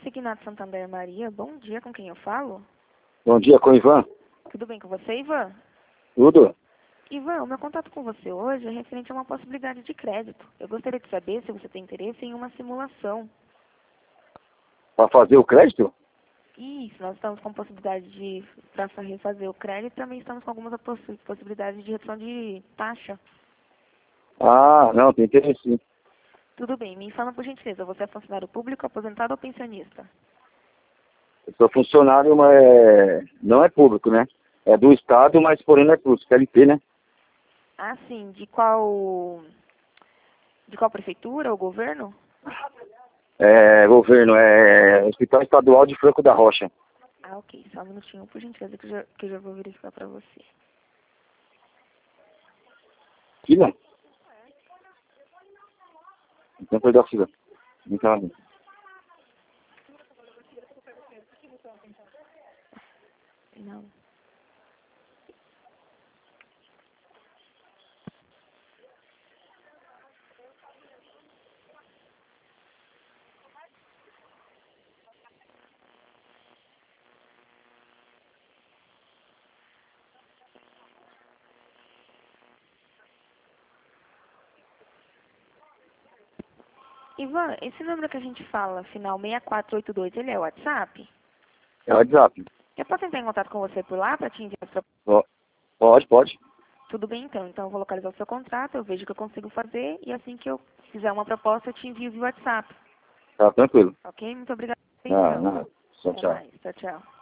Consignato Santander Maria, bom dia, com quem eu falo? Bom dia, com o Ivan. Tudo bem com você, Ivan? Tudo? Ivan, o meu contato com você hoje é referente a uma possibilidade de crédito. Eu gostaria de saber se você tem interesse em uma simulação. Para fazer o crédito? Isso, nós estamos com possibilidade de para refazer o crédito e também estamos com algumas possibilidades de redução de taxa. Ah, não, tem interesse sim. Tudo bem, me fala por gentileza, você é funcionário público, aposentado ou pensionista? Eu sou funcionário, mas não é público, né? É do Estado, mas porém não é público, CLT, né? Ah, sim, de qual prefeitura ou governo? É governo, é Hospital Estadual de Franco da Rocha. Ah, ok, só um minutinho, por gentileza, que eu já vou verificar para você. Fila? Então foi da fila. Então, ali. Não. Ivan, esse número que a gente fala, final 6482, ele é o WhatsApp? É o WhatsApp. Eu posso entrar em contato com você por lá para te enviar seu... Pode. Tudo bem, então. Então, eu vou localizar o seu contrato, eu vejo o que eu consigo fazer e assim que eu fizer uma proposta, eu te envio via WhatsApp. Tá tranquilo. Ok? Muito obrigada pela Ah, atenção. não. Tchau, Até tchau. mais. Tchau, tchau.